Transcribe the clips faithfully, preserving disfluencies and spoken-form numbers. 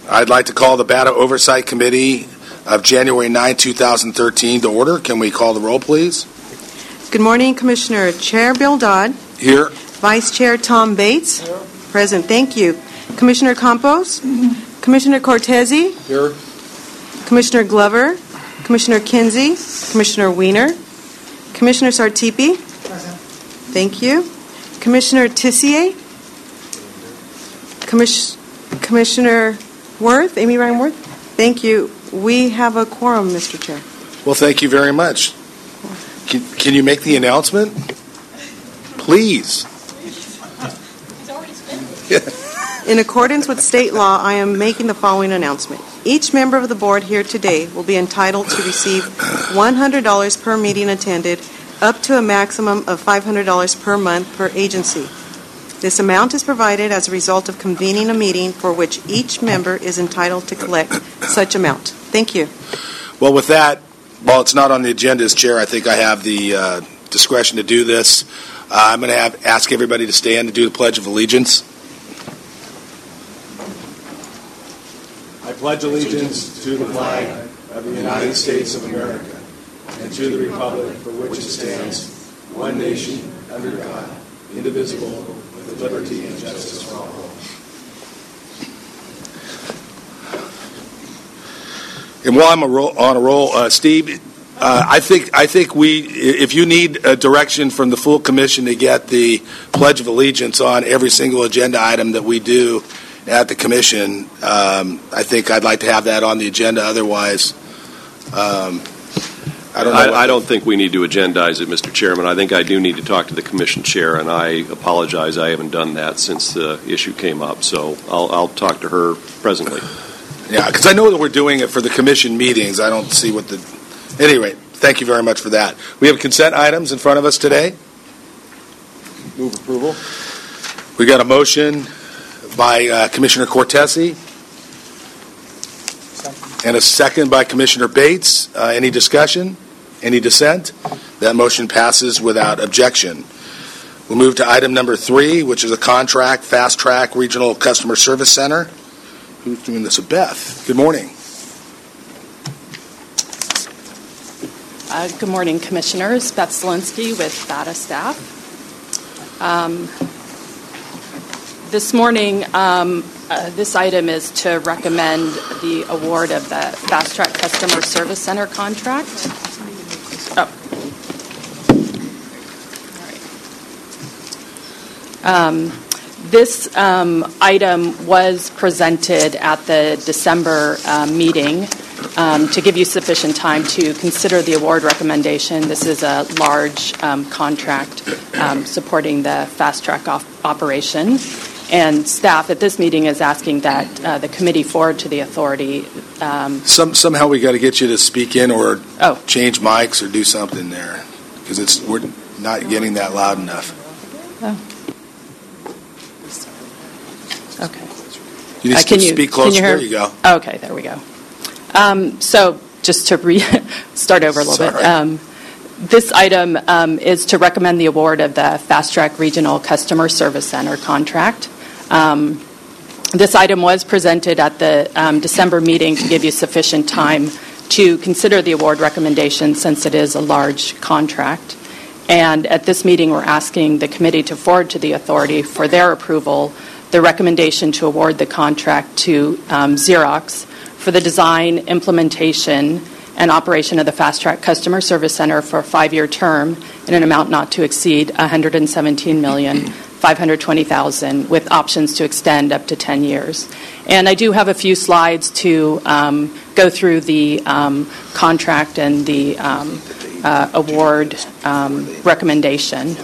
I'd like to call the B A T A Oversight Committee of January ninth, two thousand thirteen to order. Can we call the roll, please? Good morning, Commissioner. Chair Bill Dodd. Here. Vice Chair Tom Bates. Here. Present. Thank you. Commissioner Campos. Mm-hmm. Commissioner Cortese. Here. Commissioner Glover. Commissioner Kinsey. Commissioner Weiner. Commissioner Sartipi. Present. Thank you. Commissioner Tissier. Commis- Commissioner Worth. Amy Ryan Worth. Thank you. We have a quorum, Mister Chair. Well, thank you very much. Can, can you make the announcement? Please. In accordance with state law, I am making the following announcement. Each member of the board here today will be entitled to receive one hundred dollars per meeting attended, up to a maximum of five hundred dollars per month per agency. This amount is provided as a result of convening a meeting for which each member is entitled to collect such amount. Thank you. Well, with that, while it's not on the agenda as chair, I think I have the uh, discretion to do this. Uh, I'm going to have, ask everybody to stand to do the Pledge of Allegiance. I pledge allegiance to the flag of the United States of America and to the republic for which it stands, one nation, under God, indivisible, with liberty and justice for all. And while I'm a roll, on a roll, uh, Steve, uh, I think I think we, if you need a direction from the full commission to get the Pledge of Allegiance on every single agenda item that we do at the commission, um, I think I'd like to have that on the agenda. Otherwise, um, I don't know. I, I don't think we need to agendize it, Mister Chairman. I think I do need to talk to the commission chair, and I apologize I haven't done that since the issue came up. So I'll, I'll talk to her presently. Yeah, because I know that we're doing it for the commission meetings. I don't see what the... Anyway, thank you very much for that. We have consent items in front of us today. Move approval. We got a motion by uh, Commissioner Cortese and a second by Commissioner Bates. Uh, any discussion? Any dissent? That motion passes without objection. We'll move to item number three, which is a contract, Fast Track Regional Customer Service Center. Who's doing this? Beth. Good morning. Uh, good morning, Commissioners. Beth Zielinski with B A T A staff. Um, this morning, um, uh, this item is to recommend the award of the Fast Track Customer Service Center contract. Oh. All right. Um, This um, item was presented at the December uh, meeting um, to give you sufficient time to consider the award recommendation. This is a large um, contract um, supporting the fast track op- operation. And staff at this meeting is asking that uh, the committee forward to the authority. Um, Some, somehow we got to get you to speak in or oh. change mics or do something there because it's we're not getting that loud enough. Oh. Okay. You need uh, to can you, speak closer. You there you go. Okay, there we go. Um, so just to re- start over a little Sorry. bit. Um, this item um, is to recommend the award of the Fast Track Regional Customer Service Center contract. Um, this item was presented at the um, December meeting to give you sufficient time to consider the award recommendation since it is a large contract. And at this meeting, we're asking the committee to forward to the authority for their approval the recommendation to award the contract to um, Xerox for the design, implementation, and operation of the Fast Track Customer Service Center for a five-year term in an amount not to exceed one hundred seventeen million five hundred twenty thousand dollars with options to extend up to ten years. And I do have a few slides to um, go through the um, contract and the um, uh, award um, recommendation.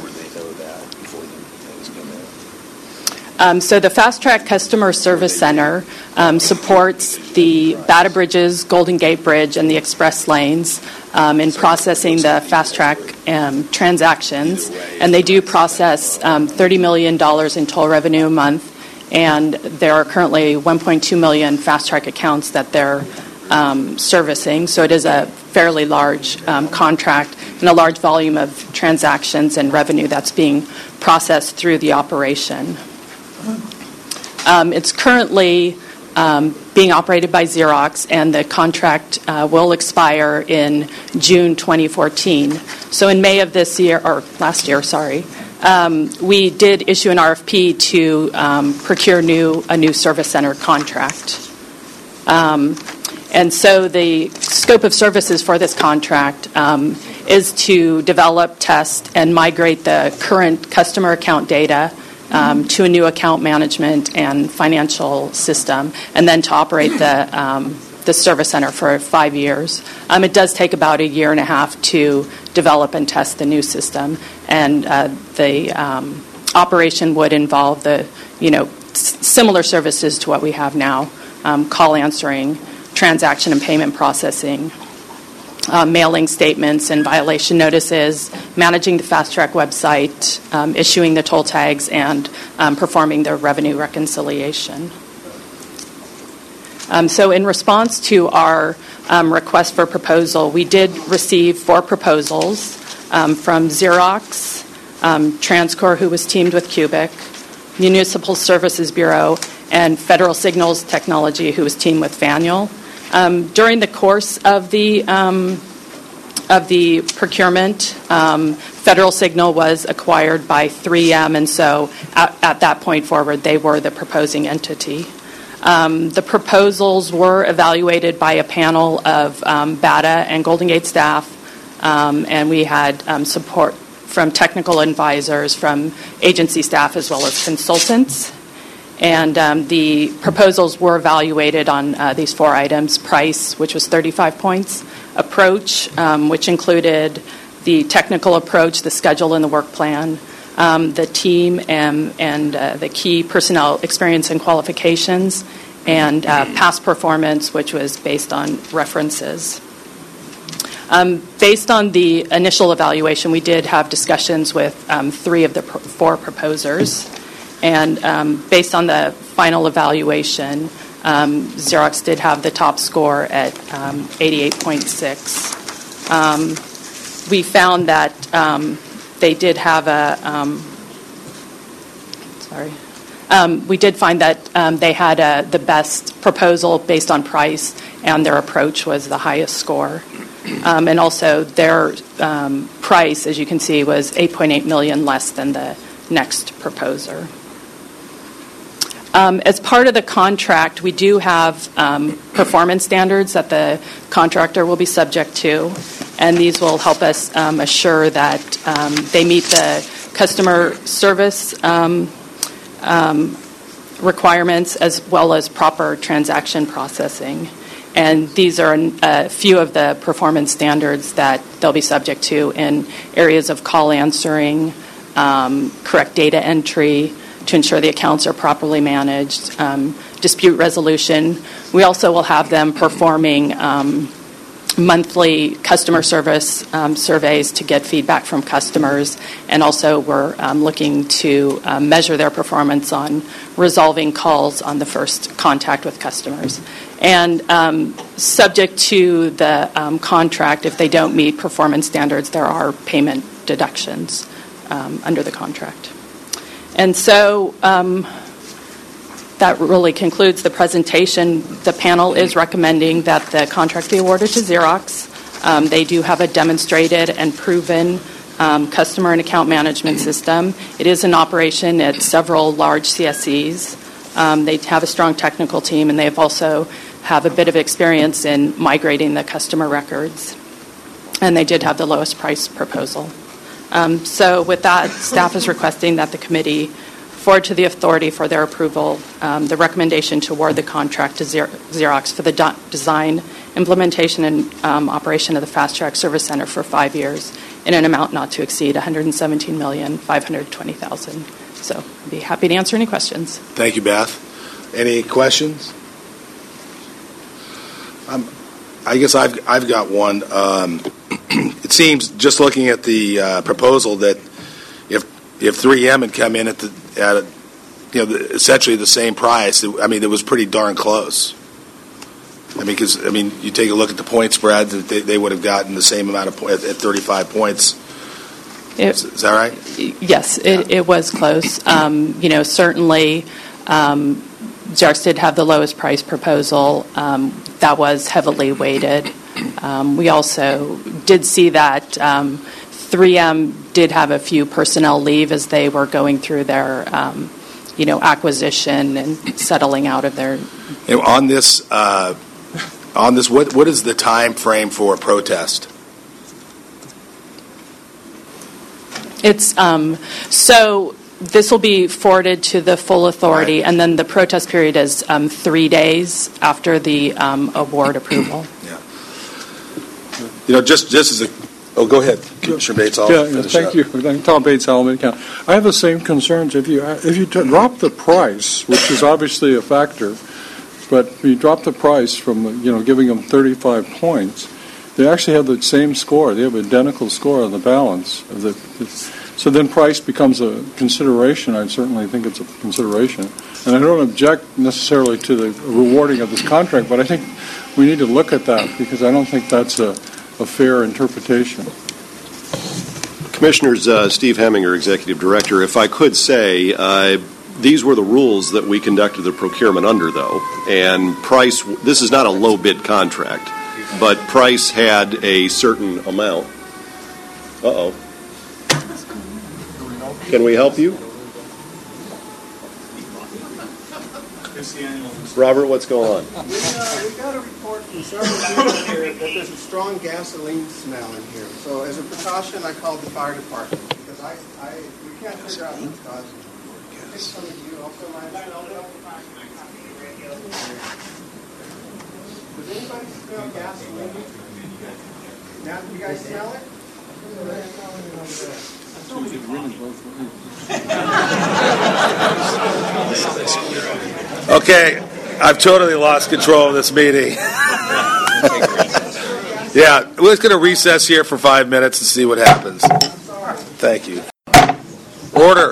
Um, so the Fast Track Customer Service Center um, supports the Bata Bridges, Golden Gate Bridge, and the express lanes um, in processing the Fast Track um, transactions. And they do process um, thirty million dollars in toll revenue a month. And there are currently one point two million Fast Track accounts that they're um, servicing. So it is a fairly large um, contract and a large volume of transactions and revenue that's being processed through the operation. Um, it's currently um, being operated by Xerox, and the contract uh, will expire in June twenty fourteen. So in May of this year, or last year, sorry, um, we did issue an R F P to um, procure new a new service center contract. Um, and so the scope of services for this contract um, is to develop, test, and migrate the current customer account data um, to a new account management and financial system, and then to operate the um, the service center for five years. Um, it does take about a year and a half to develop and test the new system, and uh, the um, operation would involve the you know s- similar services to what we have now: um, call answering, transaction and payment processing, uh, mailing statements and violation notices, managing the Fast Track website, um, issuing the toll tags, and um, performing the revenue reconciliation. Um, so in response to our um, request for proposal, we did receive four proposals um, from Xerox, um, TransCore, who was teamed with Cubic, Municipal Services Bureau, and Federal Signals Technology, who was teamed with Fanuel. Um, during the course of the um, of the procurement, um, Federal Signal was acquired by three M, and so at, at that point forward, they were the proposing entity. Um, the proposals were evaluated by a panel of um, B A T A and Golden Gate staff, um, and we had um, support from technical advisors, from agency staff, as well as consultants. And um, the proposals were evaluated on uh, these four items: price, which was thirty-five points; approach, um, which included the technical approach, the schedule, and the work plan; um, the team and, and uh, the key personnel experience and qualifications; and uh, past performance, which was based on references. Um, based on the initial evaluation, we did have discussions with um, three of the pro- four proposers. And um, based on the final evaluation, um, Xerox did have the top score at um, eighty-eight point six. Um, we found that um, they did have a, um, sorry, um, we did find that um, they had a, the best proposal based on price, and their approach was the highest score. Um, and also their um, price, as you can see, was eight point eight million dollars less than the next proposer. Um, as part of the contract, we do have um, performance standards that the contractor will be subject to, and these will help us um, assure that um, they meet the customer service um, um, requirements as well as proper transaction processing. And these are a few of the performance standards that they'll be subject to in areas of call answering, um, correct data entry, to ensure the accounts are properly managed, um, dispute resolution. We also will have them performing um, monthly customer service um, surveys to get feedback from customers, and also we're um, looking to um, measure their performance on resolving calls on the first contact with customers. And um, subject to the um, contract, if they don't meet performance standards, there are payment deductions um, under the contract. And so um, that really concludes the presentation. The panel is recommending that the contract be awarded to Xerox. Um, they do have a demonstrated and proven um, customer and account management system. It is in operation at several large C S Es. Um, they have a strong technical team, and they have also have a bit of experience in migrating the customer records. And they did have the lowest price proposal. Um, so with that, staff is requesting that the committee forward to the authority for their approval um, the recommendation to award the contract to Xerox for the do- design, implementation, and um, operation of the Fast Track Service Center for five years in an amount not to exceed one hundred seventeen million five hundred twenty thousand dollars. So I'd be happy to answer any questions. Thank you, Beth. Any questions? Um, I guess I've I've got one. Um, it seems, just looking at the uh, proposal, that if if three M had come in at the at a, you know the, essentially the same price, it, I mean, it was pretty darn close. I mean, because I mean, you take a look at the point spread, that they, they would have gotten the same amount of points at thirty-five points. It, is, is that right? Yes, it, it was close. Um, you know, certainly. Um, Xerox did have the lowest price proposal. Um, that was heavily weighted. Um, we also did see that um, three M did have a few personnel leave as they were going through their, um, you know, acquisition and settling out of their. And on this, uh, on this, what what is the time frame for a protest? It's um, so. This will be forwarded to the full authority, right. And then the protest period is um, three days after the um, award approval. Yeah. You know, just just as a oh, go ahead, Commissioner Bates. I'll yeah, thank up. you. I'm Tom Bates, Alameda County. I have the same concerns. If you if you t- drop the price, which is obviously a factor, but if you drop the price from you know giving them thirty-five points, they actually have the same score. They have identical score on the balance of the. So then price becomes a consideration. I certainly think it's a consideration. And I don't object necessarily to the rewarding of this contract, but I think we need to look at that because I don't think that's a, a fair interpretation. Commissioners, uh, Steve Heminger, Executive Director, if I could say, uh, these were the rules that we conducted the procurement under, though. And price, this is not a low bid contract, but price had a certain amount. Uh-oh. Can we help you? Robert, what's going on? We, uh, we got a report from several people here that there's a strong gasoline smell in here. So as a precaution, I called the fire department because I, I we can't figure out what's causing it. I think some of you also might have smelled it. Does anybody smell gasoline? Now, do you guys smell it? Okay, I've totally lost control of this meeting. Yeah, we're just going to recess here for five minutes and see what happens. Thank you. Order.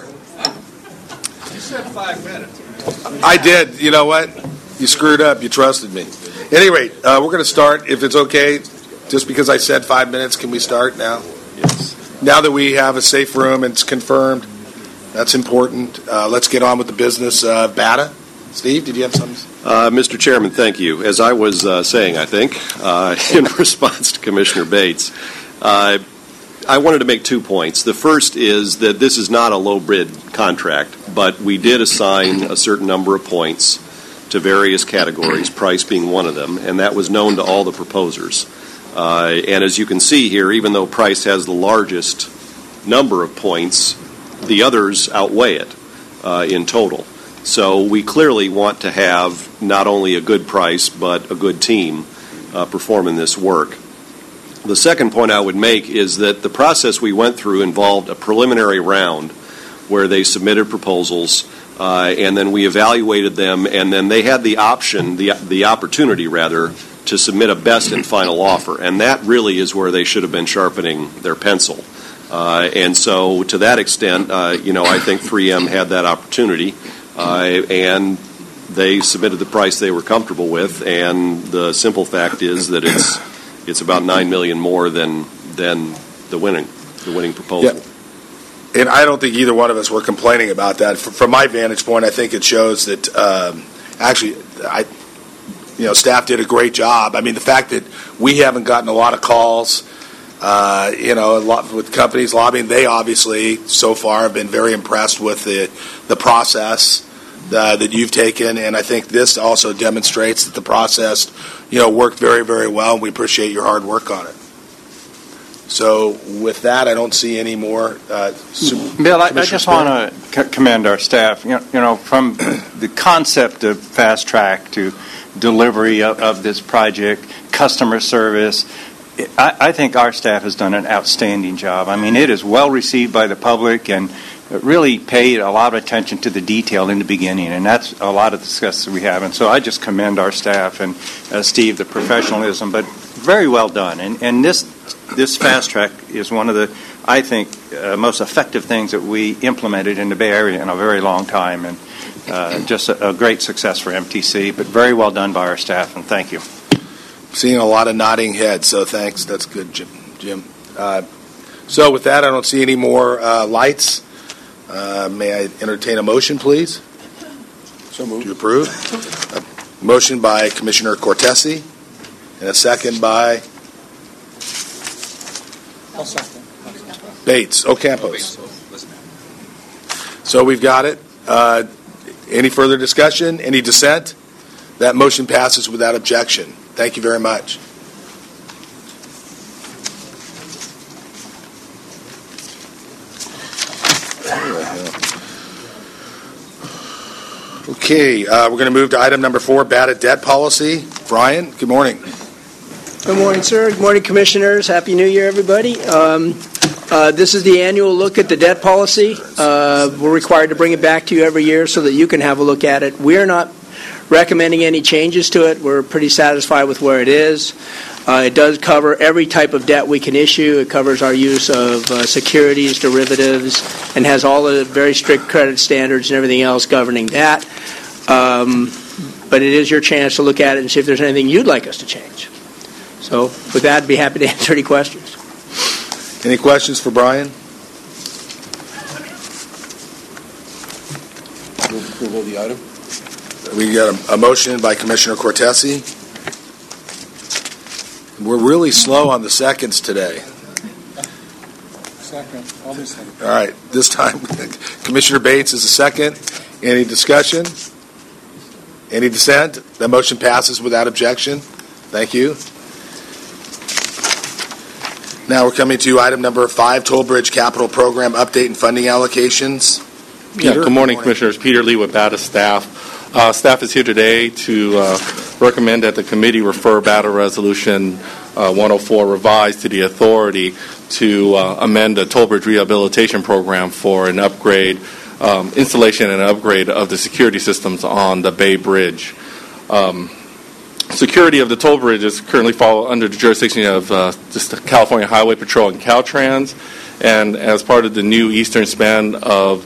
You said five minutes. I did. You know what? You screwed up. You trusted me. At any rate, uh, we're going to start, if it's okay, just because I said five minutes, can we start now? Yes. Now that we have a safe room and it's confirmed, that's important. Uh, let's get on with the business. Uh, B A T A? Steve, did you have something? Uh, Mister Chairman, thank you. As I was uh, saying, I think, uh, in response to Commissioner Bates, uh, I wanted to make two points. The first is that this is not a low bid contract, but we did assign a certain number of points to various categories, price being one of them, and that was known to all the proposers. Uh, and as you can see here, even though price has the largest number of points, the others outweigh it uh, in total. So we clearly want to have not only a good price, but a good team uh, performing this work. The second point I would make is that the process we went through involved a preliminary round where they submitted proposals, uh, and then we evaluated them, and then they had the option, the the opportunity, rather, to submit a best and final offer, and that really is where they should have been sharpening their pencil. Uh, and so to that extent, uh, you know, I think three M had that opportunity, uh, and they submitted the price they were comfortable with, and the simple fact is that it's it's about nine million dollars more than than the winning the winning proposal. Yeah. And I don't think either one of us were complaining about that. From my vantage point, I think it shows that um, actually I You know, staff did a great job. I mean, the fact that we haven't gotten a lot of calls, uh, you know, a lot with companies lobbying, they obviously so far have been very impressed with the the process uh, that you've taken, and I think this also demonstrates that the process, you know, worked very, very well, and we appreciate your hard work on it. So with that, I don't see any more. Uh, Bill, I, I just want to c- commend our staff. You know, you know, from the concept of fast track to delivery of, of this project, customer service, I, I think our staff has done an outstanding job. I mean, it is well received by the public and really paid a lot of attention to the detail in the beginning, and that's a lot of the success we have. And so I just commend our staff and uh, Steve, the professionalism, but very well done. And, and this this fast track is one of the, I think, uh, most effective things that we implemented in the Bay Area in a very long time, and uh, just a, a great success for M T C, but very well done by our staff, and thank you. Seeing a lot of nodding heads, so thanks. That's good, Jim. Jim. Uh, so with that, I don't see any more uh, lights. Uh, may I entertain a motion, please? So moved. To approve. A motion by Commissioner Cortese, and a second by I'll second. Bates. Ocampos. So we've got it. Uh, any further discussion? Any dissent? That motion passes without objection. Thank you very much. Okay, uh, we're going to move to item number four, bad debt policy. Brian, good morning. Good morning, sir. Good morning, commissioners. Happy New Year, everybody. Um, uh, this is the annual look at the debt policy. Uh, we're required to bring it back to you every year so that you can have a look at it. We're not recommending any changes to it. We're pretty satisfied with where it is. Uh, it does cover every type of debt we can issue. It covers our use of uh, securities, derivatives, and has all the very strict credit standards and everything else governing that. Um, but it is your chance to look at it and see if there's anything you'd like us to change. So with that, I'd be happy to answer any questions. Any questions for Brian? Move approval of the item. We got a, a motion by Commissioner Cortese. We're really slow on the seconds today. Second. I'll be second. All right, this time Commissioner Bates is a second. Any discussion? Any dissent? The motion passes without objection. Thank you. Now we're coming to item number five, Toll Bridge Capital Program Update and Funding Allocations. Peter, yeah, good morning, Commissioners. Peter Lee with B A D A staff. Uh, staff is here today to uh, recommend that the committee refer B A D A Resolution uh, one oh four revised to the authority to uh, amend the Toll Bridge Rehabilitation Program for an upgrade, um, installation and upgrade of the security systems on the Bay Bridge. Um, Security of the toll bridges currently fall under the jurisdiction of uh, just the California Highway Patrol and Caltrans, and as part of the new eastern span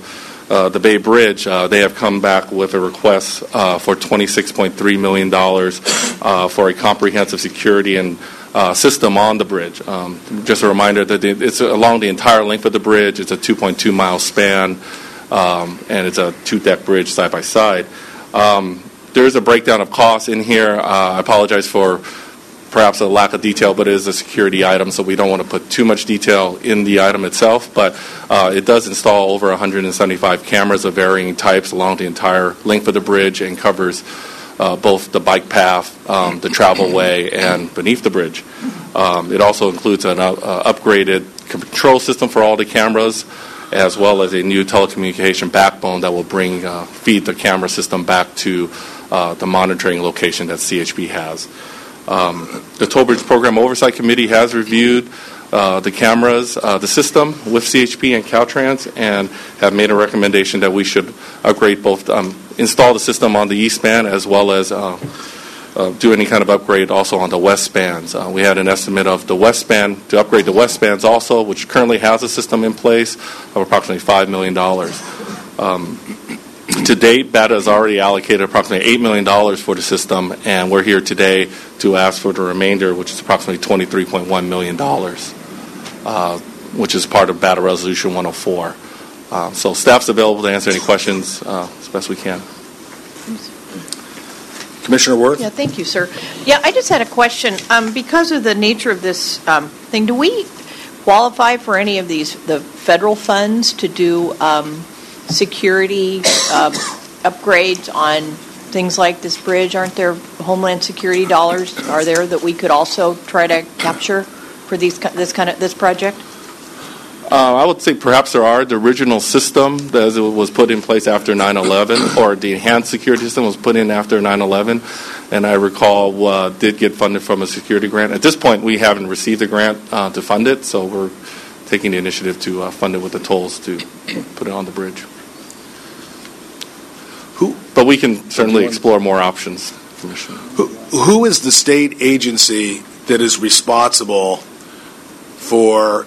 of uh, the Bay Bridge, uh, they have come back with a request uh, for twenty-six point three million dollars uh, for a comprehensive security and uh, system on the bridge. Um, just a reminder that it's along the entire length of the bridge. It's a two point two mile span, um, and it's a two-deck bridge side by side. Um, There is a breakdown of costs in here. Uh, I apologize for perhaps a lack of detail, but it is a security item, so we don't want to put too much detail in the item itself. But uh, it does install over one hundred seventy-five cameras of varying types along the entire length of the bridge and covers uh, both the bike path, um, the travel way, and beneath the bridge. Um, it also includes an uh, upgraded control system for all the cameras, as well as a new telecommunication backbone that will bring uh, feed the camera system back to uh, the monitoring location that C H P has. Um, the Toll Bridge Program Oversight Committee has reviewed uh, the cameras, uh, the system with C H P and Caltrans, and have made a recommendation that we should upgrade both, um, install the system on the east span as well as uh, Uh, do any kind of upgrade also on the west spans. Uh, we had an estimate of the west span, to upgrade the west spans also, which currently has a system in place, of approximately five million dollars. Um, to date, B A D A has already allocated approximately eight million dollars for the system, and we're here today to ask for the remainder, which is approximately twenty-three point one million dollars, uh, which is part of B A D A Resolution one oh four. Uh, so staff's available to answer any questions uh, as best we can. Commissioner Worth? Yeah, thank you, sir. Yeah, I just had a question. Um, because of the nature of this um, thing, do we qualify for any of these, the federal funds to do um, security uh, upgrades on things like this bridge? Aren't there Homeland Security dollars, are there, that we could also try to capture for these this kind of this project? Uh, I would say perhaps there are. The original system that was put in place after nine eleven, or the enhanced security system was put in after nine eleven, and I recall uh, did get funded from a security grant. At this point, we haven't received a grant uh, to fund it, so we're taking the initiative to uh, fund it with the tolls to put it on the bridge. Who? But we can certainly explore more options, Commissioner. Who, who is the state agency that is responsible for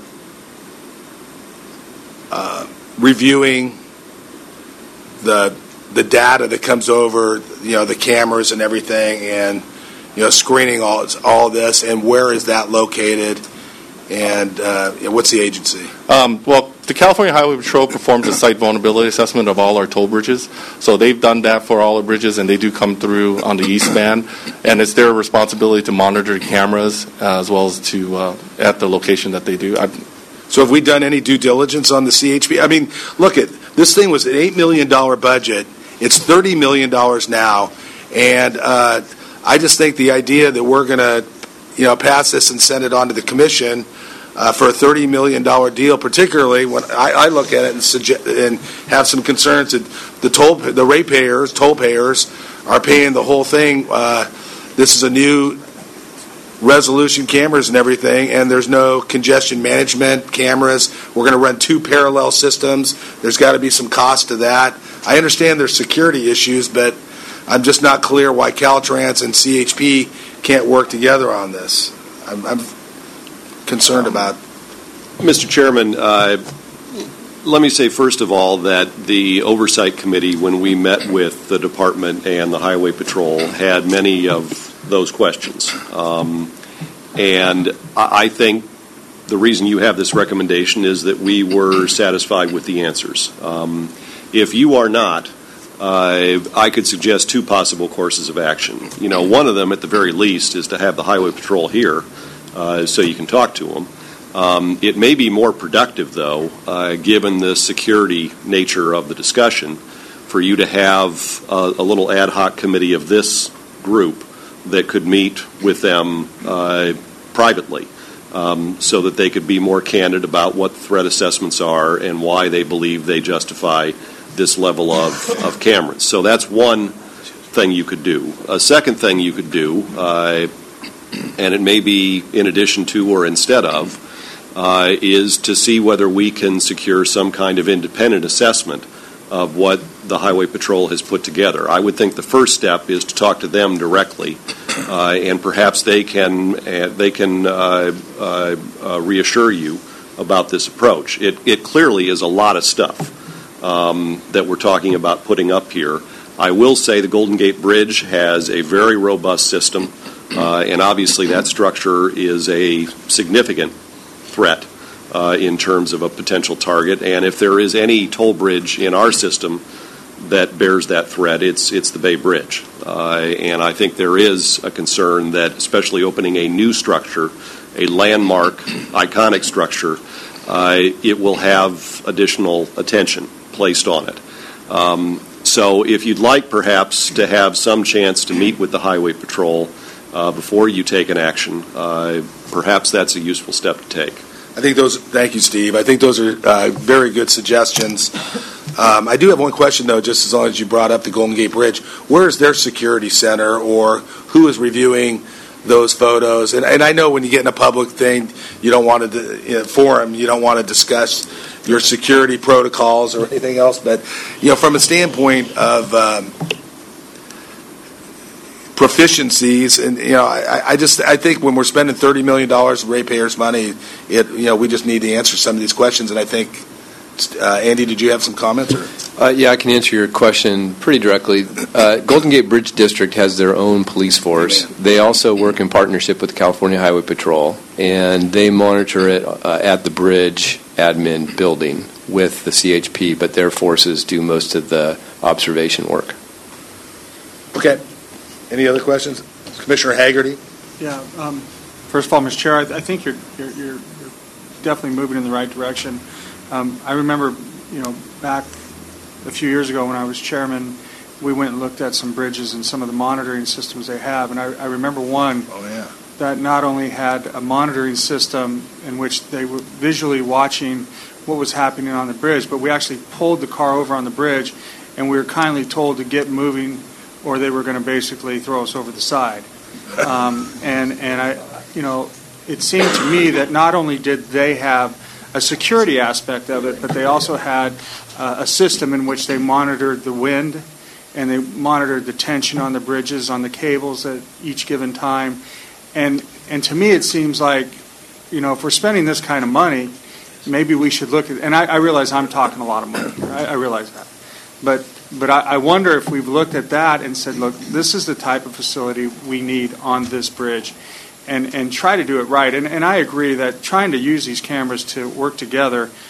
Uh, reviewing the the data that comes over, you know, the cameras and everything, and you know, screening all all this, and where is that located, and uh, what's the agency? Um, well, the California Highway Patrol performs a site vulnerability assessment of all our toll bridges. So they've done that for all our bridges, and they do come through on the east span. And it's their responsibility to monitor the cameras uh, as well as to uh, at the location that they do. I've, So have we done any due diligence on the C H P? I mean, look, at this thing was an eight million dollars budget. It's thirty million dollars now. And uh, I just think the idea that we're going to, you know, pass this and send it on to the commission uh, for a thirty million dollars deal, particularly when I, I look at it and, suggest, and have some concerns that the toll, the ratepayers, toll payers are paying the whole thing. Uh, this is a new resolution cameras and everything, and there's no congestion management cameras. We're going to run two parallel systems. There's got to be some cost to that. I understand there's security issues, but I'm just not clear why Caltrans and C H P can't work together on this. I'm, I'm concerned about. Mister Chairman, uh, let me say first of all that the Oversight Committee, when we met with the department and the Highway Patrol, had many of those questions. Um, and I think the reason you have this recommendation is that we were satisfied with the answers. Um, if you are not, uh, I could suggest two possible courses of action. You know, one of them, at the very least, is to have the Highway Patrol here uh, so you can talk to them. Um, it may be more productive, though, uh, given the security nature of the discussion, for you to have a, a little ad hoc committee of this group that could meet with them uh, privately um, so that they could be more candid about what threat assessments are and why they believe they justify this level of, of cameras. So that's one thing you could do. A second thing you could do, uh, and it may be in addition to or instead of, uh, is to see whether we can secure some kind of independent assessment of what the Highway Patrol has put together. I would think the first step is to talk to them directly, uh, and perhaps they can uh, they can uh, uh, uh, reassure you about this approach. It, it clearly is a lot of stuff um, that we're talking about putting up here. I will say the Golden Gate Bridge has a very robust system, uh, and obviously that structure is a significant threat Uh, in terms of a potential target. And if there is any toll bridge in our system that bears that threat, it's it's the Bay Bridge. Uh, and I think there is a concern that, especially opening a new structure, a landmark, iconic structure, uh, it will have additional attention placed on it. Um, so if you'd like perhaps to have some chance to meet with the Highway Patrol uh, before you take an action, uh, perhaps that's a useful step to take. I think those. Thank you, Steve. I think those are uh, very good suggestions. Um, I do have one question, though. Just as long as you brought up the Golden Gate Bridge, where is their security center, or who is reviewing those photos? And, and I know when you get in a public thing, you don't want to you know, forum. You don't want to discuss your security protocols or anything else. But you know, from a standpoint of um, proficiencies, and you know, I, I just I think when we're spending thirty million dollars of ratepayers' money, it you know we just need to answer some of these questions. And I think, uh, Andy, did you have some comments? Or? Uh, yeah, I can answer your question pretty directly. Uh, Golden Gate Bridge District has their own police force. They also work in partnership with the California Highway Patrol, and they monitor it uh, at the bridge admin building with the C H P. But their forces do most of the observation work. Okay. Any other questions? Commissioner Haggerty? Yeah. Um, first of all, Mister Chair, I, th- I think you're, you're, you're definitely moving in the right direction. Um, I remember, you know, back a few years ago when I was chairman, we went and looked at some bridges and some of the monitoring systems they have. And I, I remember one oh, yeah. that not only had a monitoring system in which they were visually watching what was happening on the bridge, but we actually pulled the car over on the bridge and we were kindly told to get moving or they were going to basically throw us over the side. Um, and, and I, you know, it seemed to me that not only did they have a security aspect of it, but they also had uh, a system in which they monitored the wind and they monitored the tension on the bridges, on the cables at each given time. And, and to me it seems like, you know, if we're spending this kind of money, maybe we should look at, and I, I realize I'm talking a lot of money here, I, I realize that. But But I, I wonder if we've looked at that and said, look, this is the type of facility we need on this bridge, and, and try to do it right. And, and I agree that trying to use these cameras to work together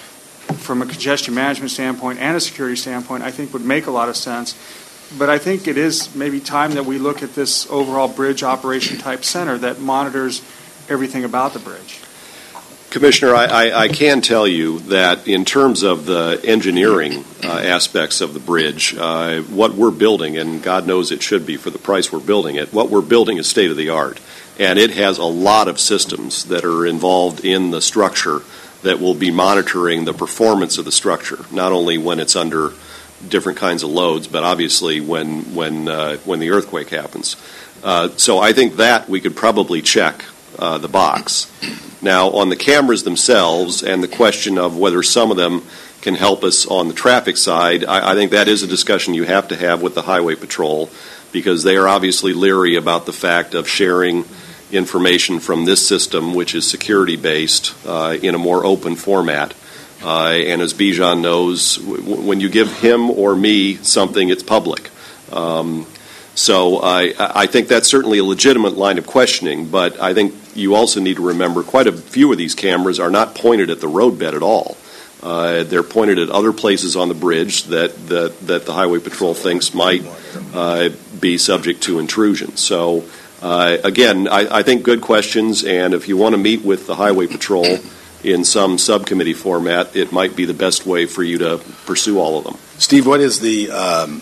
from a congestion management standpoint and a security standpoint, I think would make a lot of sense. But I think it is maybe time that we look at this overall bridge operation type center that monitors everything about the bridge. Commissioner, I, I, I can tell you that in terms of the engineering uh, aspects of the bridge, uh, what we're building, and God knows it should be for the price we're building it, what we're building is state-of-the-art. And it has a lot of systems that are involved in the structure that will be monitoring the performance of the structure, not only when it's under different kinds of loads, but obviously when when uh, when the earthquake happens. Uh, so I think that we could probably check uh, the box. Now, on the cameras themselves and the question of whether some of them can help us on the traffic side, I, I think that is a discussion you have to have with the Highway Patrol, because they are obviously leery about the fact of sharing information from this system, which is security-based, uh, in a more open format. Uh, and as Bijan knows, w- when you give him or me something, it's public. Um, so I, I think that's certainly a legitimate line of questioning, but I think you also need to remember quite a few of these cameras are not pointed at the roadbed at all. Uh, they're pointed at other places on the bridge that, that, that the Highway Patrol thinks might uh, be subject to intrusion. So, uh, again, I, I think good questions, and if you want to meet with the Highway Patrol in some subcommittee format, it might be the best way for you to pursue all of them. Steve, what is the um,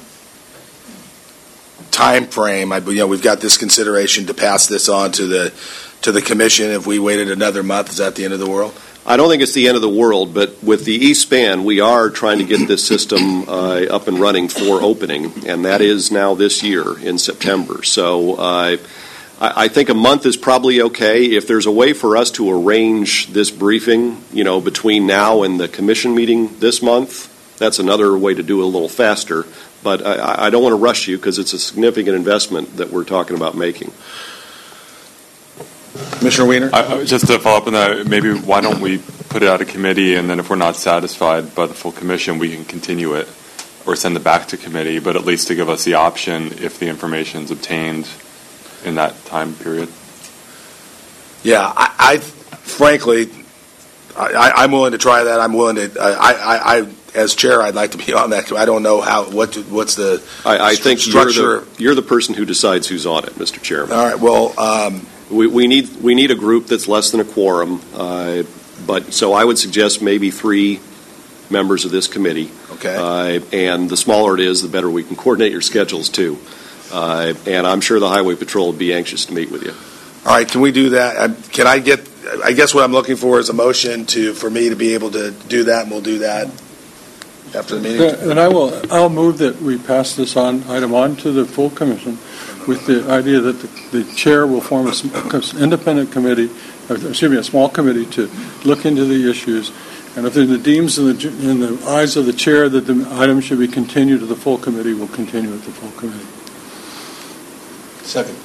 time frame? I, you know, we've got this consideration to pass this on to the to the commission. If we waited another month, is that the end of the world? I don't think it's the end of the world, but with the E-span, we are trying to get this system uh, up and running for opening, and that is now this year in September. So uh, I think a month is probably okay. If there's a way for us to arrange this briefing, you know, between now and the commission meeting this month, that's another way to do it a little faster. But I, I don't want to rush you because it's a significant investment that we're talking about making. Commissioner Wiener? I, just to follow up on that, maybe why don't we put it out of committee, and then if we're not satisfied by the full commission, we can continue it or send it back to committee, but at least to give us the option if the information is obtained in that time period. Yeah, I, I frankly, I, I'm willing to try that. I'm willing to. I, I, I, as chair, I'd like to be on that. I don't know how. What? What's the? I, I think structure? You're the, you're the person who decides who's on it, Mister Chairman. All right. Well, um, we, we need we need a group that's less than a quorum. Uh, but so I would suggest maybe three members of this committee. Okay. Uh, and the smaller it is, the better we can coordinate your schedules too. Uh, and I'm sure the Highway Patrol would be anxious to meet with you. All right, can we do that? Can I get, I guess what I'm looking for is a motion to, for me to be able to do that, and we'll do that after the meeting. Yeah, and I will, I'll move that we pass this on, item on to the full commission with the idea that the, the chair will form an independent committee, or, excuse me, a small committee to look into the issues. And if it deems in the, in the eyes of the chair that the item should be continued to the full committee, we'll continue with the full committee. Second.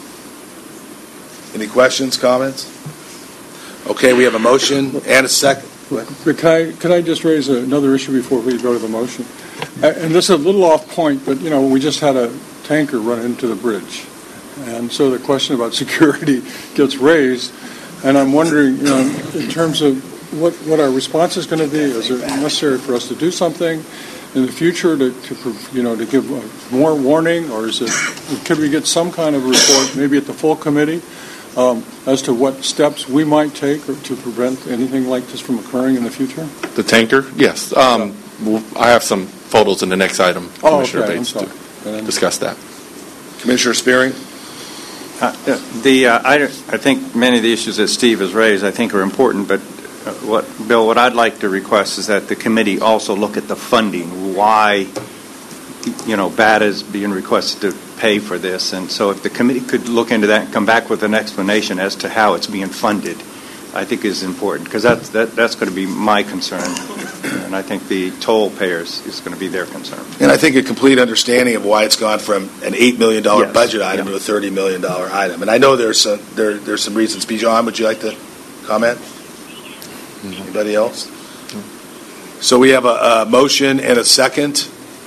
Any questions, comments? Okay, we have a motion and a second. But can I, can I just raise another issue before we go to the motion? And this is a little off point, but, you know, we just had a tanker run into the bridge. And so the question about security gets raised. And I'm wondering, you know, in terms of what, what our response is going to be, is it necessary for us to do something in the future to, to you know, to give more warning, or is it, could we get some kind of report, maybe at the full committee, um, as to what steps we might take or to prevent anything like this from occurring in the future? The tanker? Yes. Um, we'll, I have some photos in the next item, oh, Commissioner okay. Bates, to discuss that. Commissioner Spearing? Uh, the uh, I, I think many of the issues that Steve has raised I think are important, but Uh, what, Bill, what I'd like to request is that the committee also look at the funding, why, you know, B A T A is being requested to pay for this. And so if the committee could look into that and come back with an explanation as to how it's being funded, I think is important, because that's, that, that's going to be my concern. And I think the toll payers is going to be their concern. And I think a complete understanding of why it's gone from an eight million dollars yes. budget item yeah. to a thirty million dollars item. And I know there's some, there, there's some reasons. Bijan, would you like to comment? Anybody else? So we have a, a motion and a second.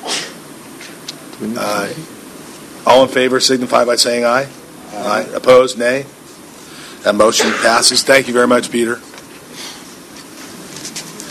Uh, all in favor signify by saying aye. Aye. Aye. Opposed, nay. That motion passes. Thank you very much, Peter.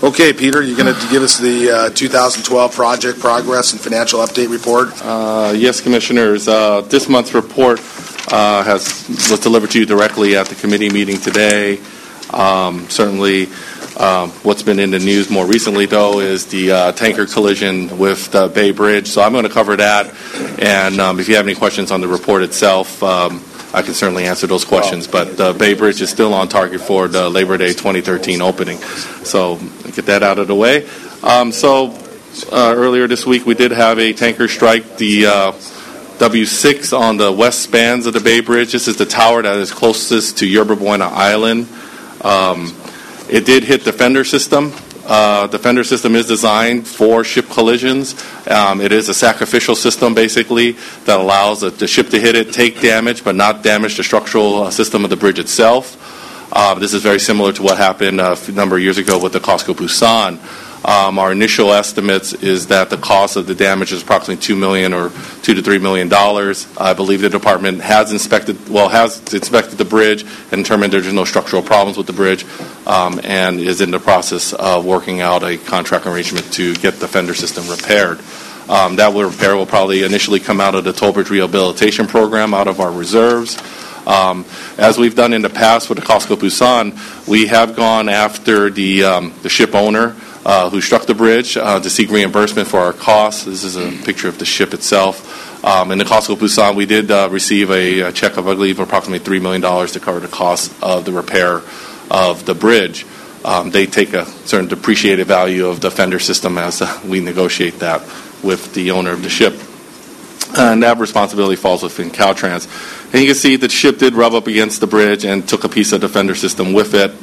Okay, Peter, you're going to give us the uh, two thousand twelve project progress and financial update report? Uh, yes, Commissioners. Uh, this month's report uh, has was delivered to you directly at the committee meeting today. Um, certainly, um, what's been in the news more recently, though, is the uh, tanker collision with the Bay Bridge. So I'm going to cover that, and um, if you have any questions on the report itself, um, I can certainly answer those questions. But the Bay Bridge is still on target for the Labor Day twenty thirteen opening. So get that out of the way. Um, so uh, earlier this week, we did have a tanker strike. The uh, W six on the west spans of the Bay Bridge. This is the tower that is closest to Yerba Buena Island. Um, it did hit the fender system. Uh, the fender system is designed for ship collisions. Um, it is a sacrificial system, basically, that allows the, the ship to hit it, take damage, but not damage the structural uh, system of the bridge itself. Uh, this is very similar to what happened uh, a number of years ago with the Costco Busan. Um, our initial estimates is that the cost of the damage is approximately two million or two to three million dollars. I believe the department has inspected, well, has inspected the bridge and determined there's no structural problems with the bridge, um, and is in the process of working out a contract arrangement to get the fender system repaired. Um, that repair will probably initially come out of the Toll Bridge Rehabilitation Program, out of our reserves. Um, as we've done in the past with the Costco Busan, we have gone after the um, the ship owner uh, who struck the bridge uh, to seek reimbursement for our costs. This is a picture of the ship itself. Um, in the Costco Busan, we did uh, receive a, a check of, I believe, approximately three million dollars to cover the cost of the repair of the bridge. Um, they take a certain depreciated value of the fender system as uh, we negotiate that with the owner of the ship. And that responsibility falls within Caltrans. And you can see that the ship did rub up against the bridge and took a piece of the fender system with it.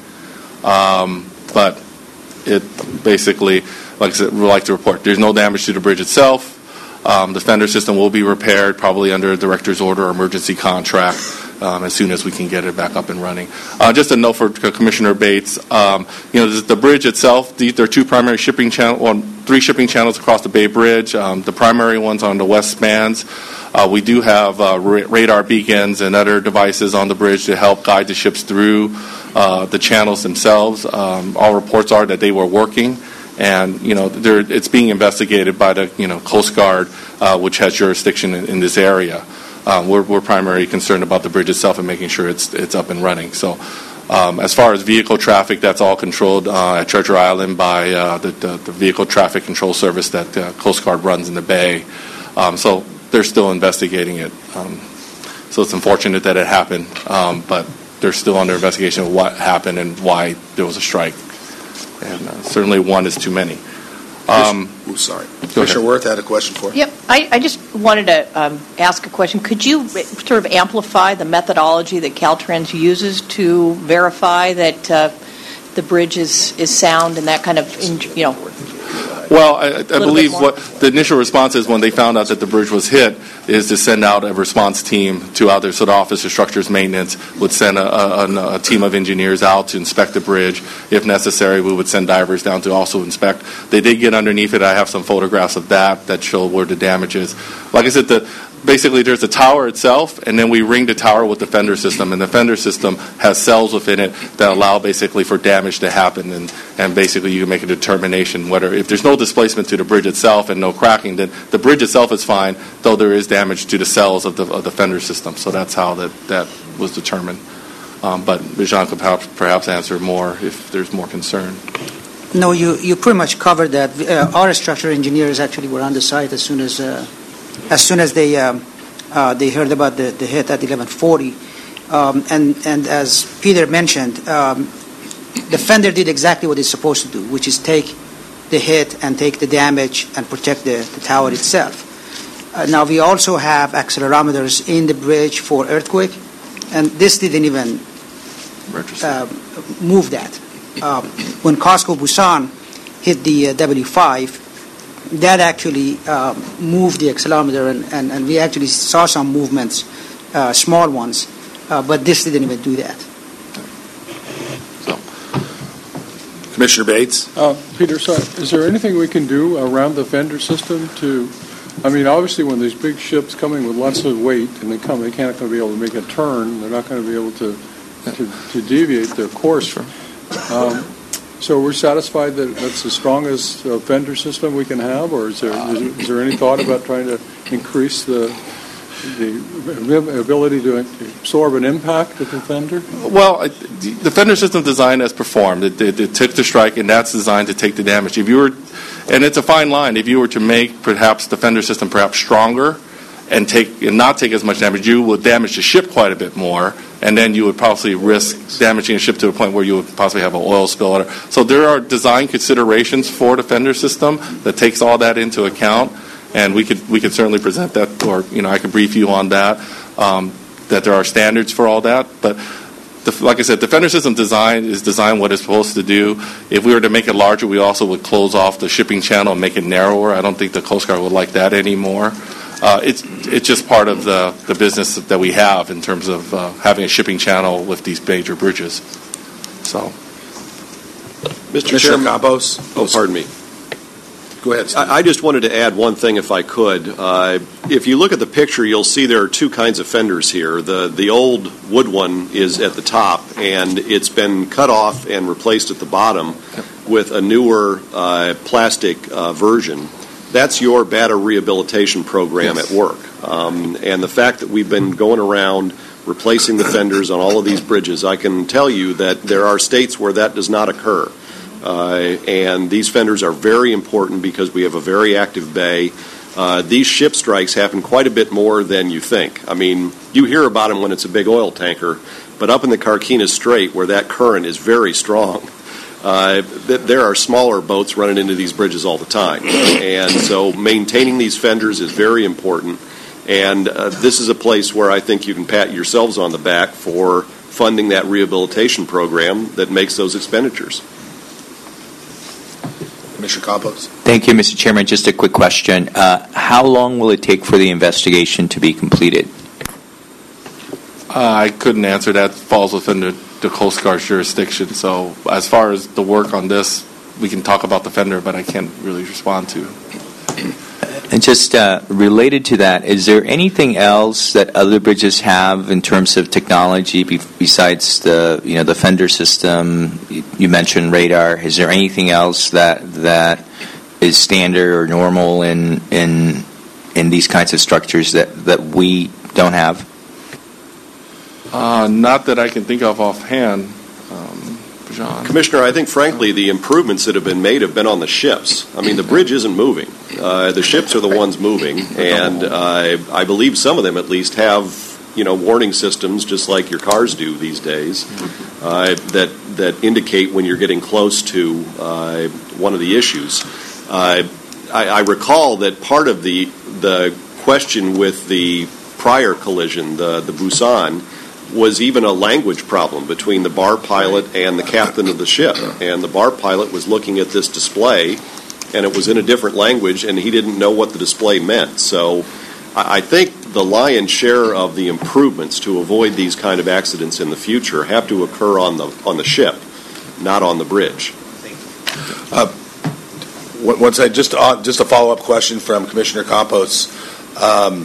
Um, but it basically, like I said, we like to report, there's no damage to the bridge itself. Um, the fender system will be repaired, probably under a director's order or emergency contract, um, as soon as we can get it back up and running. Uh, just a note for Commissioner Bates, um, you know, the, the bridge itself, the, there are two primary shipping channels, well, three shipping channels across the Bay Bridge. Um, the primary ones on the west spans. Uh, we do have uh, ra- radar beacons and other devices on the bridge to help guide the ships through uh, the channels themselves. Um, all reports are that they were working. And, you know, it's being investigated by the, you know, Coast Guard, uh, which has jurisdiction in, in this area. Um, we're, we're primarily concerned about the bridge itself and making sure it's it's up and running. So um, as far as vehicle traffic, that's all controlled uh, at Treasure Island by uh, the, the, the Vehicle Traffic Control Service that uh, Coast Guard runs in the Bay. Um, so they're still investigating it. Um, so it's unfortunate that it happened, um, but they're still under investigation of what happened and why there was a strike. And uh, certainly one is too many. Um, oh, sorry. Commissioner Worth had a question for you. Yep. I, I just wanted to um, ask a question. Could you sort of amplify the methodology that Caltrans uses to verify that uh, the bridge is, is sound and that kind of, you know? Well, I, I believe what the initial response is when they found out that the bridge was hit is to send out a response team to out there. So the Office of Structures Maintenance would send a, a, a team of engineers out to inspect the bridge. If necessary, we would send divers down to also inspect. They did get underneath it. I have some photographs of that that show where the damage is. Like I said, the basically there's the tower itself, and then we ring the tower with the fender system, and the fender system has cells within it that allow basically for damage to happen, and, and basically you can make a determination whether, if there's no displacement to the bridge itself and no cracking, then the bridge itself is fine, though there is damage to the cells of the, of the fender system. So that's how that, that was determined. Um, but Bijan could perhaps, perhaps answer more if there's more concern. No, you, you pretty much covered that. Uh, our structural engineers actually were on the site as soon as uh, as soon as they um, uh, they heard about the, the hit at eleven forty. Um, and, and as Peter mentioned, um, the fender did exactly what it's supposed to do, which is take the hit and take the damage and protect the, the tower itself. Uh, now, we also have accelerometers in the bridge for earthquake, and this didn't even uh, move that. Uh, when Costco Busan hit the uh, W five, that actually uh, moved the accelerometer, and, and, and we actually saw some movements, uh, small ones, uh, but this didn't even do that. So, Commissioner Bates? Uh, Peter, so is there anything we can do around the fender system to, I mean, obviously when there's big ships coming with lots of weight and they come, they can't going to be able to make a turn, they're not going to be able to, to, to deviate their course. Um, So we're satisfied that that's the strongest uh, fender system we can have, or is there, is there is there any thought about trying to increase the the ability to absorb an impact of the fender? Well, the fender system design has performed. It, it, it took the strike, and that's designed to take the damage. If you were, and it's a fine line. If you were to make perhaps the fender system perhaps stronger and take and not take as much damage, you would damage the ship quite a bit more, and then you would possibly risk damaging a ship to the point where you would possibly have an oil spill. So there are design considerations for the fender system that takes all that into account. And we could we could certainly present that, or you know, I could brief you on that. Um, that there are standards for all that, but the, like I said, the fender system design is designed what it's supposed to do. If we were to make it larger, we also would close off the shipping channel and make it narrower. I don't think the Coast Guard would like that anymore. Uh, it's it's just part of the the business that we have in terms of uh, having a shipping channel with these major bridges. So, Mister Chairman, Campos. Oh, pardon me. Go ahead, Steve. I, I just wanted to add one thing, if I could. Uh, if you look at the picture, you'll see there are two kinds of fenders here. The the old wood one is at the top, and it's been cut off and replaced at the bottom with a newer uh, plastic uh, version. That's your battery rehabilitation program yes. at work. Um, and the fact that we've been going around replacing the fenders on all of these bridges, I can tell you that there are states where that does not occur. Uh, and these fenders are very important because we have a very active bay. Uh, these ship strikes happen quite a bit more than you think. I mean, you hear about them when it's a big oil tanker, but up in the Carquinez Strait, where that current is very strong, uh, th- there are smaller boats running into these bridges all the time. And so maintaining these fenders is very important. And uh, this is a place where I think you can pat yourselves on the back for funding that rehabilitation program that makes those expenditures. Mister Campos. Thank you, Mister Chairman. Just a quick question. Uh, how long will it take for the investigation to be completed? Uh, I couldn't answer that. It falls within the, the Coast Guard's jurisdiction. So as far as the work on this, we can talk about the fender, but I can't really respond to. And just uh, related to that, is there anything else that other bridges have in terms of technology be- besides the you know the fender system? You mentioned radar. Is there anything else that that is standard or normal in in in these kinds of structures that, that we don't have? Uh, not that I can think of offhand. Um, John. Commissioner, I think, frankly, the improvements that have been made have been on the ships. I mean, the bridge isn't moving. Uh, the ships are the ones moving, and uh, I believe some of them, at least, have you know warning systems, just like your cars do these days, uh, that that indicate when you're getting close to uh, one of the issues. Uh, I, I recall that part of the the question with the prior collision, the the Busan, was even a language problem between the bar pilot and the captain of the ship. And the bar pilot was looking at this display, and it was in a different language, and he didn't know what the display meant. So I think the lion's share of the improvements to avoid these kind of accidents in the future have to occur on the on the ship, not on the bridge. Uh, once I just uh, just a follow-up question from Commissioner Campos. Um,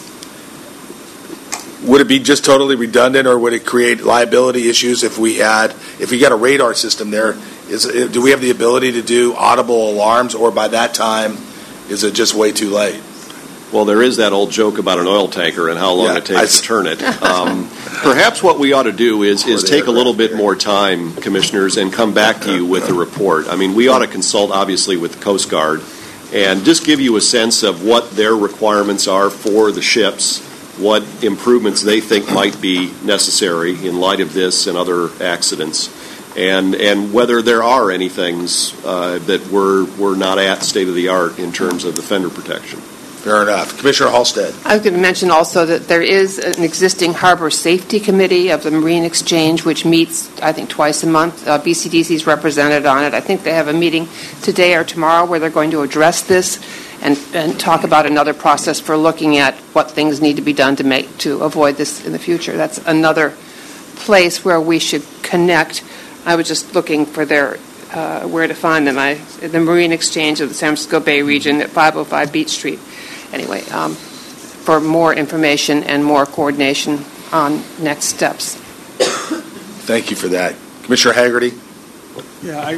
Would it be just totally redundant, or would it create liability issues if we had, if we got a radar system there? Is do we have the ability to do audible alarms, or by that time, is it just way too late? Well, there is that old joke about an oil tanker and how long yeah, it takes I, to turn it. Um, perhaps what we ought to do is, is take a little bit more time, commissioners, and come back to you with a report. I mean, we ought to consult, obviously, with the Coast Guard and just give you a sense of what their requirements are for the ships, what improvements they think might be necessary in light of this and other accidents, and and whether there are any things uh, that we're, we're not at state-of-the-art in terms of the fender protection. Fair enough. Commissioner Halstead. I was going to mention also that there is an existing Harbor Safety Committee of the Marine Exchange, which meets, I think, twice a month. Uh, B C D C is represented on it. I think they have a meeting today or tomorrow where they're going to address this and, and talk about another process for looking at what things need to be done to make to avoid this in the future. That's another place where we should connect. I was just looking for their uh, where to find them. I, the Marine Exchange of the San Francisco Bay region at five oh five Beach Street. Anyway, um, for more information and more coordination on next steps. Thank you for that. Commissioner Hagerty? Yeah, I,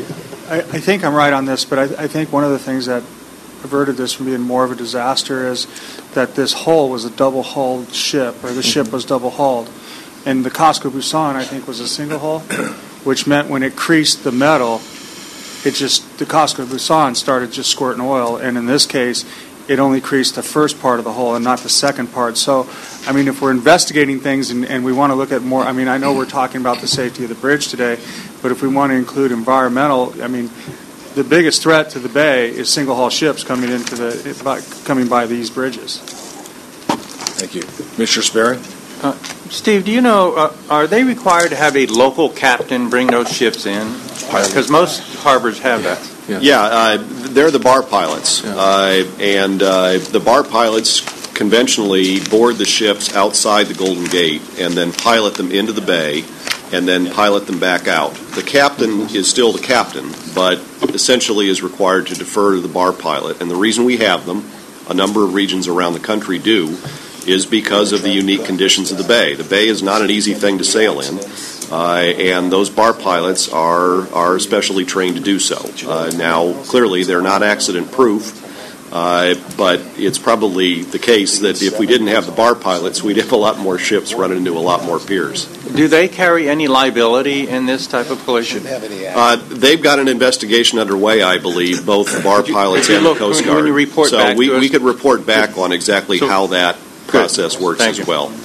I, I think I'm right on this, but I, I think one of the things that averted this from being more of a disaster is that this hull was a double-hulled ship, or the ship was double-hulled. And the Costco Busan, I think, was a single hull, which meant when it creased the metal, it just, the Costco Busan started just squirting oil. And in this case, it only creased the first part of the hull and not the second part. So, I mean, if we're investigating things and, and we want to look at more, I mean, I know we're talking about the safety of the bridge today, but if we want to include environmental, I mean, the biggest threat to the bay is single hull ships coming into the by, coming by these bridges. Thank you, Mister Sperry. Uh, Steve, do you know, uh, are they required to have a local captain bring those ships in? Because most harbors have that. Yeah, yeah uh, they're the bar pilots, yeah. uh, and uh, the bar pilots conventionally board the ships outside the Golden Gate and then pilot them into the bay and then pilot them back out. The captain is still the captain, but essentially is required to defer to the bar pilot. And the reason we have them, a number of regions around the country do, is because of the unique conditions of the bay. The bay is not an easy thing to sail in, uh, and those bar pilots are are specially trained to do so. Uh, now, clearly, they're not accident-proof, uh, but it's probably the case that if we didn't have the bar pilots, we'd have a lot more ships running into a lot more piers. Do they carry any liability in this type of collision? Uh, they've got an investigation underway, I believe, both the bar pilots and the Coast Guard. When you report so back we, to us? we could report back on exactly So, how that process works Thank as you. well.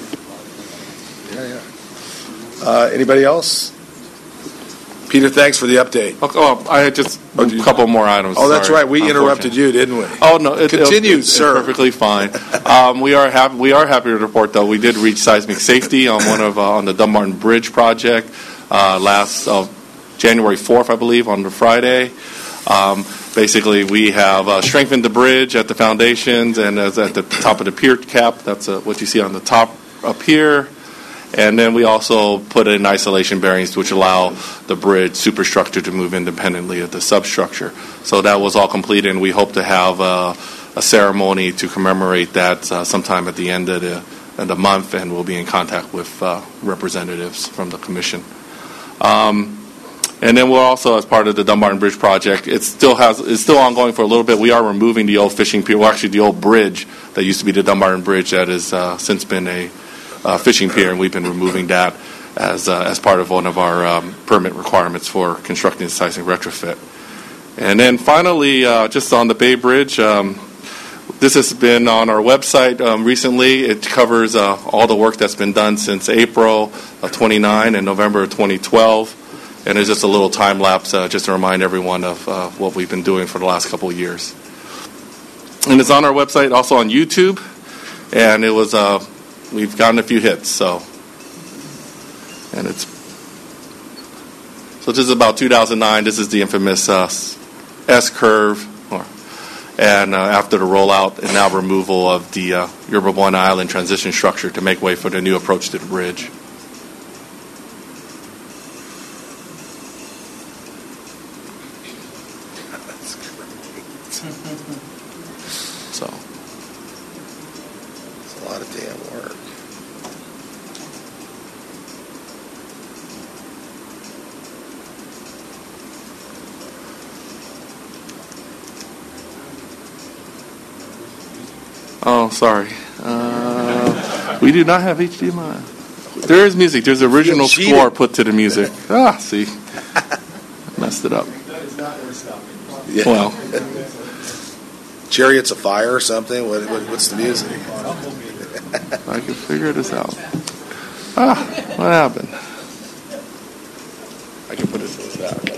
Yeah, yeah. Uh, anybody else? Peter, thanks for the update. Oh, I had just Oh, a you- couple more items. Oh, that's sorry, right. We interrupted you, didn't we? Oh no! It, Continue, it, it's sir. Perfectly fine. Um, we are happy. We are happy to report, though, we did reach seismic safety on one of uh, on the Dumbarton Bridge project uh, last uh, January fourth, I believe, on the Friday. Um, basically, we have uh, strengthened the bridge at the foundations and as at the top of the pier cap. That's uh, what you see on the top up here. And then we also put in isolation bearings which allow the bridge superstructure to move independently of the substructure. So that was all completed, and we hope to have uh, a ceremony to commemorate that uh, sometime at the end of the, of the month, and we'll be in contact with uh, representatives from the commission. Um, and then we're also, as part of the Dumbarton Bridge project, it still has it's still ongoing for a little bit. We are removing the old fishing pier, well, actually the old bridge that used to be the Dumbarton Bridge that has uh, since been a Uh, fishing pier, and we've been removing that as uh, as part of one of our um, permit requirements for constructing the seismic retrofit. And then finally, uh, just on the Bay Bridge, um, this has been on our website um, recently. It covers uh, all the work that's been done since April of twenty-nine and November of twenty twelve, and it's just a little time lapse uh, just to remind everyone of uh, what we've been doing for the last couple of years. And it's on our website, also on YouTube, and it was uh, we've gotten a few hits, so and it's so this is about two thousand nine. This is the infamous uh, S curve, or, and uh, after the rollout and now removal of the uh, Yerba Buena Island transition structure to make way for the new approach to the bridge. So It's a lot of damn work. Oh, sorry. Uh, we do not have H D M I. There is music. There's original cheated. score put to the music. Ah, see. Messed it up. Yeah. Well. Chariots of Fire or something? What, what, what's the music? I can figure this out. Ah, what happened? I can put it to the back.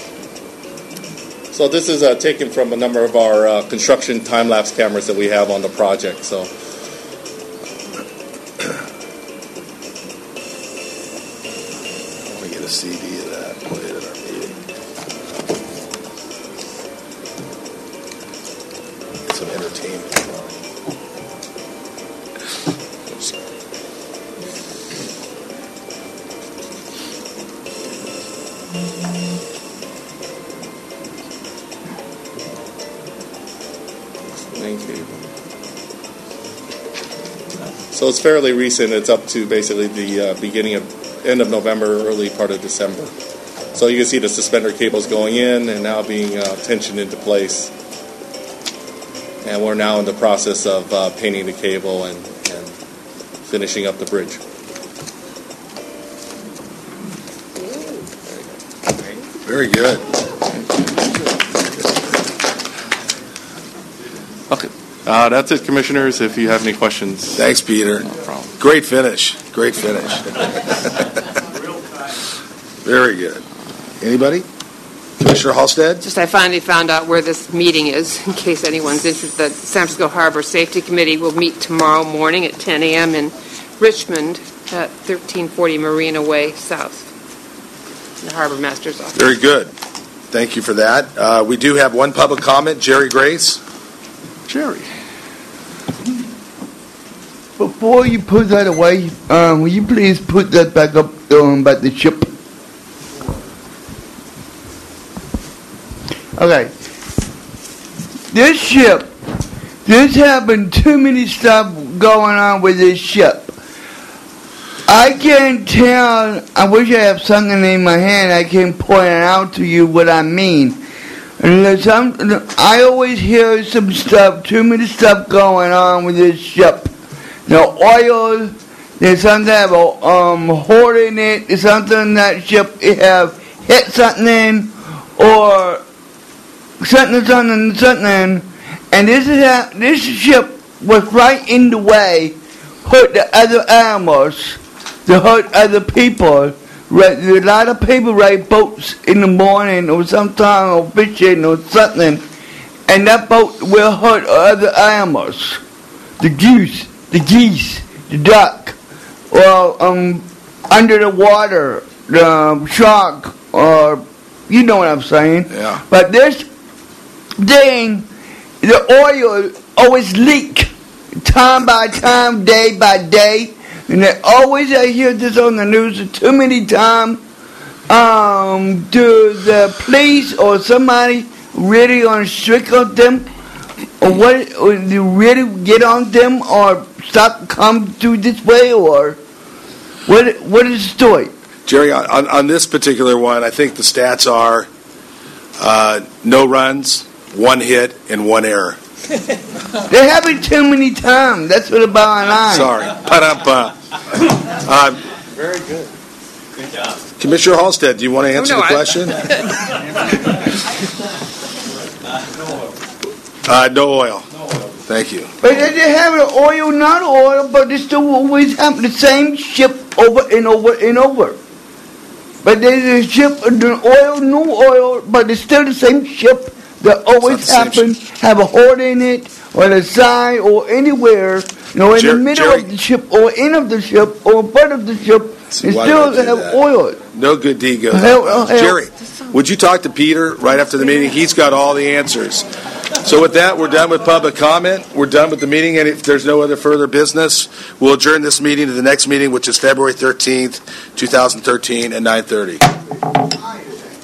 So this is uh, taken from a number of our uh, construction time-lapse cameras that we have on the project. So. I want to get a C D of that and play it at our meeting. Get some entertainment going. Thank you. So it's fairly recent. It's up to basically the uh, beginning of, end of November, early part of December. So you can see the suspender cables going in and now being uh, tensioned into place. And we're now in the process of uh, painting the cable and, and finishing up the bridge. Very good. Okay. Uh, that's it, Commissioners, if you have any questions. Thanks, Peter. No problem. Great finish. Great finish. Very good. Anybody? Commissioner Halstead? Just I finally found out where this meeting is, in case anyone's interested. The San Francisco Harbor Safety Committee will meet tomorrow morning at ten a.m. in Richmond at thirteen forty Marina Way South, in the Harbor Master's office. Very good. Thank you for that. Uh, we do have one public comment. Jerry Grace. Jerry. Before you put that away, um, will you please put that back up um, about the ship? Okay. This ship, there's happened too many stuff going on with this ship. I can't tell, I wish I have something in my hand I can point out to you what I mean. Unless I'm, I always hear some stuff, too many stuff going on with this ship. The oil, there's something about um, hoarding it, there's something that ship it have hit something, or something, something, something, and this is how, this ship was right in the way, hurt the other animals, to hurt other people. Right, a lot of people ride boats in the morning or sometime or fishing or something, and that boat will hurt other animals, the goose, the geese, the duck, or um under the water, the um, shark, or you know what I'm saying. Yeah. But this thing, the oil always leak, time by time, day by day, and they always, I hear this on the news too many times. Um, do the police or somebody really on strict on them, or what? Or you really get on them, or stop come through this way, or what? What is the story? Jerry, on, on this particular one, I think the stats are uh, no runs, one hit, and one error. They happen too many times. That's what the bottom line. Sorry. Pa-dum-pa. Uh, Very good. Good job. Commissioner Halstead, do you want to answer Oh, no, the I- question? uh, no oil. Thank you. But they they have the oil, not oil, but they still always have the same ship over and over and over. But there's a ship, the oil, no oil, but it's still the same ship that always It's not the same happen, have a hoard in it, or the side, or anywhere, you know, in Jer- the middle Jerry- of the ship, or end of the ship, or part of the ship, See, they why still would I do have that? oil. No good deed goes Hell, unpunished. hell. Jerry, would you talk to Peter right after the meeting? He's got all the answers. So with that, we're done with public comment. We're done with the meeting, and if there's no other further business, we'll adjourn this meeting to the next meeting, which is February thirteenth, twenty thirteen at nine thirty.